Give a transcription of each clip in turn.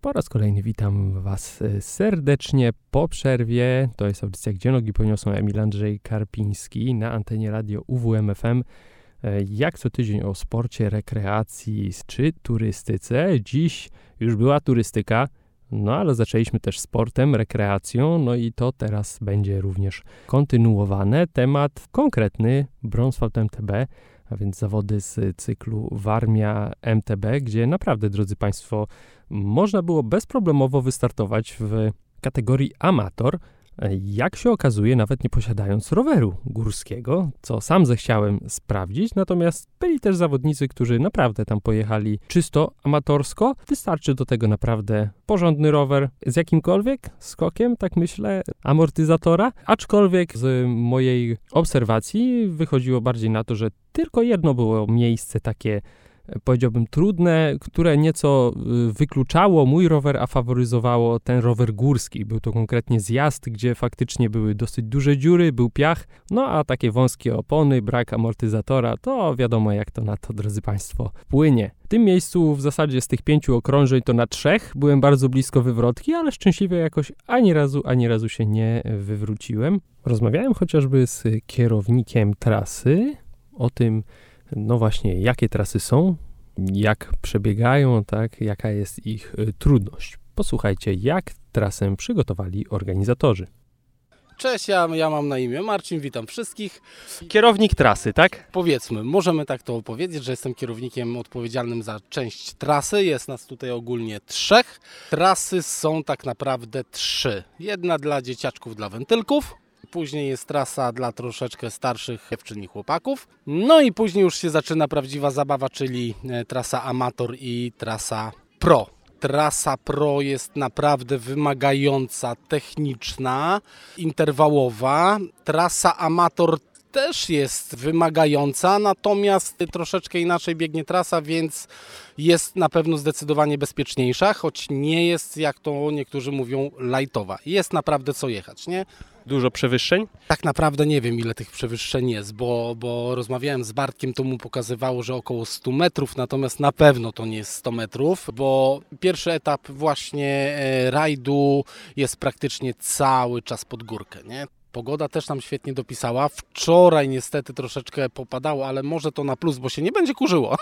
Po raz kolejny witam Was serdecznie po przerwie. To jest audycja Gdzie nogi poniosą. Emil Andrzej Karpiński na antenie radio UWM FM. Jak co tydzień o sporcie, rekreacji czy turystyce. Dziś już była turystyka, no ale zaczęliśmy też sportem, rekreacją, no i to teraz będzie również kontynuowane. Temat konkretny, Brąnswald MTB, a więc zawody z cyklu Warmia MTB, gdzie naprawdę, drodzy Państwo, można było bezproblemowo wystartować w kategorii amator, jak się okazuje, nawet nie posiadając roweru górskiego, co sam zechciałem sprawdzić, natomiast byli też zawodnicy, którzy naprawdę tam pojechali czysto amatorsko. Wystarczy do tego naprawdę porządny rower z jakimkolwiek skokiem, tak myślę, amortyzatora, aczkolwiek z mojej obserwacji wychodziło bardziej na to, że tylko jedno było miejsce takie, powiedziałbym, trudne, które nieco wykluczało mój rower, a faworyzowało ten rower górski. Był to konkretnie zjazd, gdzie faktycznie były dosyć duże dziury, był piach, no a takie wąskie opony, brak amortyzatora, to wiadomo jak to na to, drodzy Państwo, wpłynie. W tym miejscu w zasadzie z tych 5 okrążeń to na 3 byłem bardzo blisko wywrotki, ale szczęśliwie jakoś ani razu się nie wywróciłem. Rozmawiałem chociażby z kierownikiem trasy o tym, no właśnie, jakie trasy są, jak przebiegają, tak, jaka jest ich trudność. Posłuchajcie, jak trasę przygotowali organizatorzy. Cześć, ja mam na imię Marcin, witam wszystkich. Kierownik trasy, tak? Powiedzmy, możemy tak to powiedzieć, że jestem kierownikiem odpowiedzialnym za część trasy. Jest nas tutaj ogólnie 3. Trasy są tak naprawdę 3. Jedna dla dzieciaczków, dla wentylków. Później jest trasa dla troszeczkę starszych dziewczyn i chłopaków. No i później już się zaczyna prawdziwa zabawa, czyli trasa amator i trasa pro. Trasa pro jest naprawdę wymagająca, techniczna, interwałowa. Trasa amator też jest wymagająca, natomiast troszeczkę inaczej biegnie trasa, więc jest na pewno zdecydowanie bezpieczniejsza, choć nie jest, jak to niektórzy mówią, lightowa. Jest naprawdę co jechać, nie? Dużo przewyższeń? Tak naprawdę nie wiem, ile tych przewyższeń jest, bo rozmawiałem z Bartkiem, to mu pokazywało, że około 100 metrów, natomiast na pewno to nie jest 100 metrów, bo pierwszy etap właśnie rajdu jest praktycznie cały czas pod górkę, nie? Pogoda też nam świetnie dopisała. Wczoraj niestety troszeczkę popadało, ale może to na plus, bo się nie będzie kurzyło.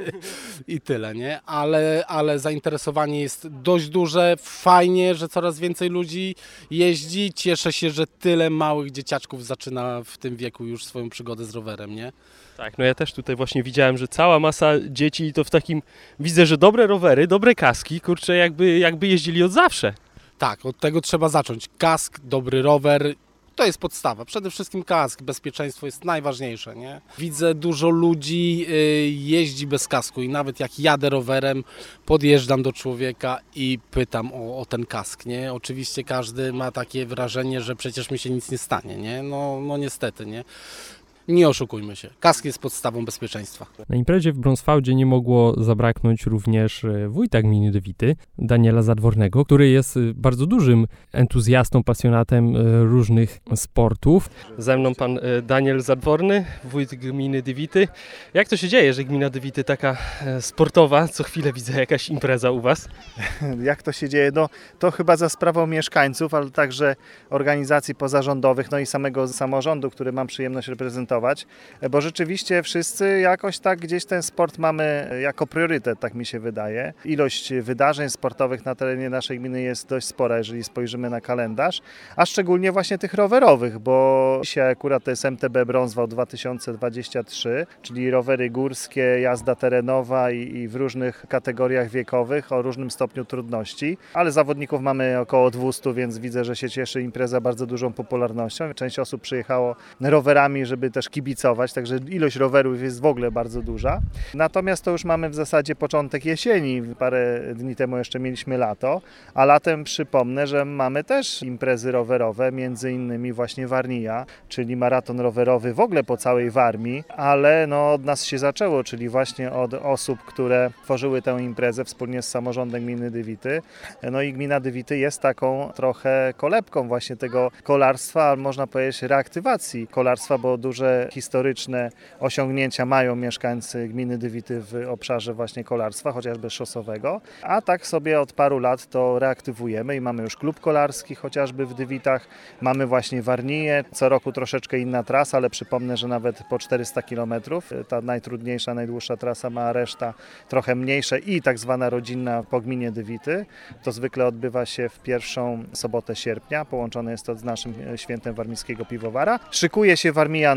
I tyle, nie? Ale zainteresowanie jest dość duże. Fajnie, że coraz więcej ludzi jeździ. Cieszę się, że tyle małych dzieciaczków zaczyna w tym wieku już swoją przygodę z rowerem, nie? Tak, no ja też tutaj właśnie widziałem, że cała masa dzieci to w takim, widzę, że dobre rowery, dobre kaski, kurczę, jakby jeździli od zawsze. Tak, od tego trzeba zacząć. Kask, dobry rower. To jest podstawa. Przede wszystkim kask, bezpieczeństwo jest najważniejsze, nie? Widzę dużo ludzi jeździ bez kasku i nawet jak jadę rowerem, podjeżdżam do człowieka i pytam o ten kask, nie? Oczywiście każdy ma takie wrażenie, że przecież mi się nic nie stanie, nie? No niestety, nie? Nie oszukujmy się. Kask jest podstawą bezpieczeństwa. Na imprezie w Brąnswaldzie nie mogło zabraknąć również wójta gminy Dywity, Daniela Zadwornego, który jest bardzo dużym entuzjastą, pasjonatem różnych sportów. Ze mną pan Daniel Zadworny, wójt gminy Dywity. Jak to się dzieje, że gmina Dywity taka sportowa? Co chwilę widzę jakaś impreza u was. Jak to się dzieje? No, to chyba za sprawą mieszkańców, ale także organizacji pozarządowych, no i samego samorządu, który mam przyjemność reprezentować. Bo rzeczywiście wszyscy jakoś tak gdzieś ten sport mamy jako priorytet, tak mi się wydaje. Ilość wydarzeń sportowych na terenie naszej gminy jest dość spora, jeżeli spojrzymy na kalendarz, a szczególnie właśnie tych rowerowych, bo dzisiaj akurat to jest MTB Brąnswald 2023, czyli rowery górskie, jazda terenowa i w różnych kategoriach wiekowych o różnym stopniu trudności, ale zawodników mamy około 200, więc widzę, że się cieszy impreza bardzo dużą popularnością. Część osób przyjechało rowerami, żeby też kibicować, także ilość rowerów jest w ogóle bardzo duża. Natomiast to już mamy w zasadzie początek jesieni, parę dni temu jeszcze mieliśmy lato, a latem przypomnę, że mamy też imprezy rowerowe, między innymi właśnie Warnia, czyli maraton rowerowy w ogóle po całej Warmii, ale no od nas się zaczęło, czyli właśnie od osób, które tworzyły tę imprezę wspólnie z samorządem gminy Dywity. No i gmina Dywity jest taką trochę kolebką właśnie tego kolarstwa, ale można powiedzieć reaktywacji kolarstwa, bo duże duże historyczne osiągnięcia mają mieszkańcy gminy Dywity w obszarze właśnie kolarstwa, chociażby szosowego, a tak sobie od paru lat to reaktywujemy i mamy już klub kolarski chociażby w Dywitach, mamy właśnie Warniję, co roku troszeczkę inna trasa, ale przypomnę, że nawet po 400 km, ta najtrudniejsza, najdłuższa trasa ma, reszta trochę mniejsze i tak zwana rodzinna po gminie Dywity. To zwykle odbywa się w pierwszą sobotę sierpnia, połączone jest to z naszym świętem warmińskiego piwowara. Szykuje się Warmija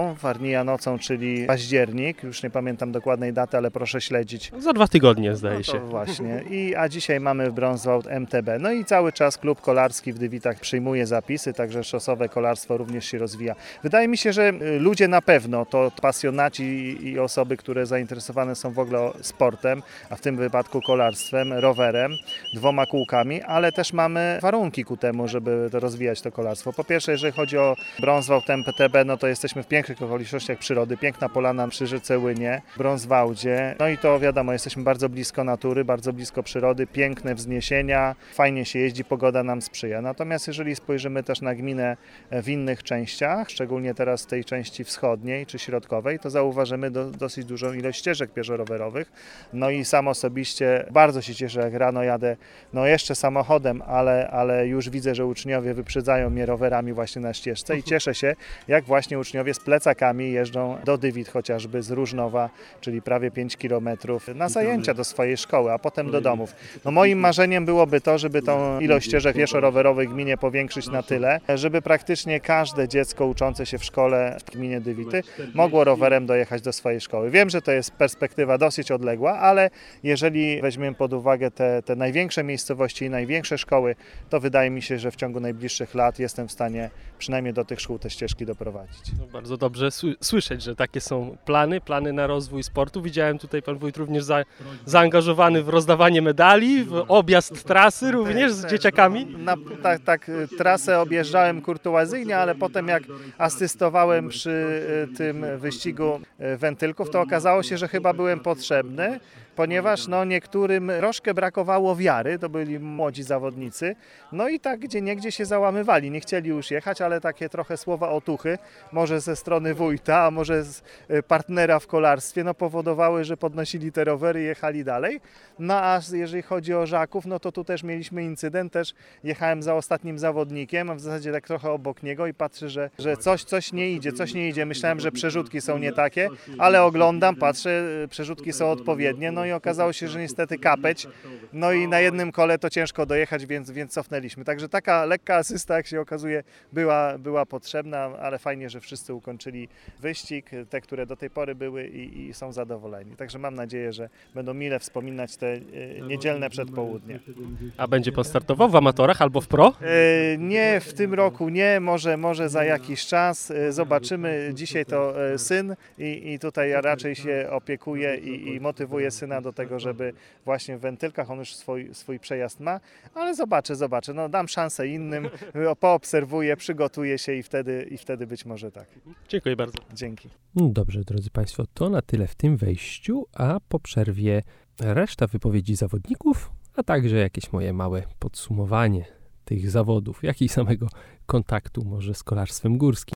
nocą, czyli październik, już nie pamiętam dokładnej daty, ale proszę śledzić. Za 2 tygodnie zdaje się. Właśnie. A dzisiaj mamy w Brązwałd MTB. No i cały czas klub kolarski w Dywitach przyjmuje zapisy, także szosowe kolarstwo również się rozwija. Wydaje mi się, że ludzie na pewno, to pasjonaci i osoby, które zainteresowane są w ogóle sportem, a w tym wypadku kolarstwem, rowerem, 2 kółkami, ale też mamy warunki ku temu, żeby rozwijać to kolarstwo. Po pierwsze, jeżeli chodzi o Brązwałd MTB, no to jesteśmy w pięknych okolicznościach przyrody, piękna polana przy rzece Łynie, w Brązwałdzie. No i to wiadomo, jesteśmy bardzo blisko natury, bardzo blisko przyrody, piękne wzniesienia, fajnie się jeździ, pogoda nam sprzyja. Natomiast jeżeli spojrzymy też na gminę w innych częściach, szczególnie teraz w tej części wschodniej czy środkowej, to zauważymy dosyć dużą ilość ścieżek pieszo-rowerowych. No i sam osobiście bardzo się cieszę, jak rano jadę, no jeszcze samochodem, ale już widzę, że uczniowie wyprzedzają mnie rowerami właśnie na ścieżce i cieszę się, jak właśnie uczniowie z plecakami jeżdżą do Dywit chociażby z Różnowa, czyli prawie 5 km na zajęcia do swojej szkoły, a potem do domów. No moim marzeniem byłoby to, żeby tą ilość ścieżek pieszo-rowerowych w gminie powiększyć na tyle, żeby praktycznie każde dziecko uczące się w szkole w gminie Dywity mogło rowerem dojechać do swojej szkoły. Wiem, że to jest perspektywa dosyć odległa, ale jeżeli weźmiemy pod uwagę te największe miejscowości i największe szkoły, to wydaje mi się, że w ciągu najbliższych lat jestem w stanie przynajmniej do tych szkół te ścieżki doprowadzić. No bardzo dobrze słyszeć, że takie są plany na rozwój sportu. Widziałem tutaj pan wójt również zaangażowany w rozdawanie medali, w objazd trasy również z dzieciakami. Tak, trasę objeżdżałem kurtuazyjnie, ale potem jak asystowałem przy tym wyścigu wentylków, to okazało się, że chyba byłem potrzebny, ponieważ niektórym troszkę brakowało wiary, to byli młodzi zawodnicy, no i tak gdzieniegdzie się załamywali, nie chcieli już jechać, ale takie trochę słowa otuchy, może ze strony wójta, a może z partnera w kolarstwie, powodowały, że podnosili te rowery i jechali dalej. No a jeżeli chodzi o Żaków, no to tu też mieliśmy incydent, też jechałem za ostatnim zawodnikiem, a w zasadzie tak trochę obok niego i patrzę, że coś nie idzie. Myślałem, że przerzutki są nie takie, ale oglądam, patrzę, przerzutki są odpowiednie, no i okazało się, że niestety kapeć, no i na jednym kole to ciężko dojechać, więc cofnęliśmy. Także taka lekka asysta, jak się okazuje, była potrzebna, ale fajnie, że wszyscy ukończyli wyścig, te, które do tej pory były i są zadowoleni. Także mam nadzieję, że będą mile wspominać te niedzielne przedpołudnie. A będzie pan startował w amatorach albo w pro? Nie, w tym roku nie, może za jakiś czas. Zobaczymy. Dzisiaj to syn i tutaj ja raczej się opiekuję i motywuję syna do tego, żeby właśnie w wentylkach, on już swój przejazd ma, ale zobaczę. Dam szansę innym, poobserwuję, przygotuję się i wtedy być może tak. Dziękuję bardzo. Dzięki. Dobrze, drodzy Państwo, to na tyle w tym wejściu, a po przerwie reszta wypowiedzi zawodników, a także jakieś moje małe podsumowanie tych zawodów, jak i samego kontaktu może z kolarstwem górskim.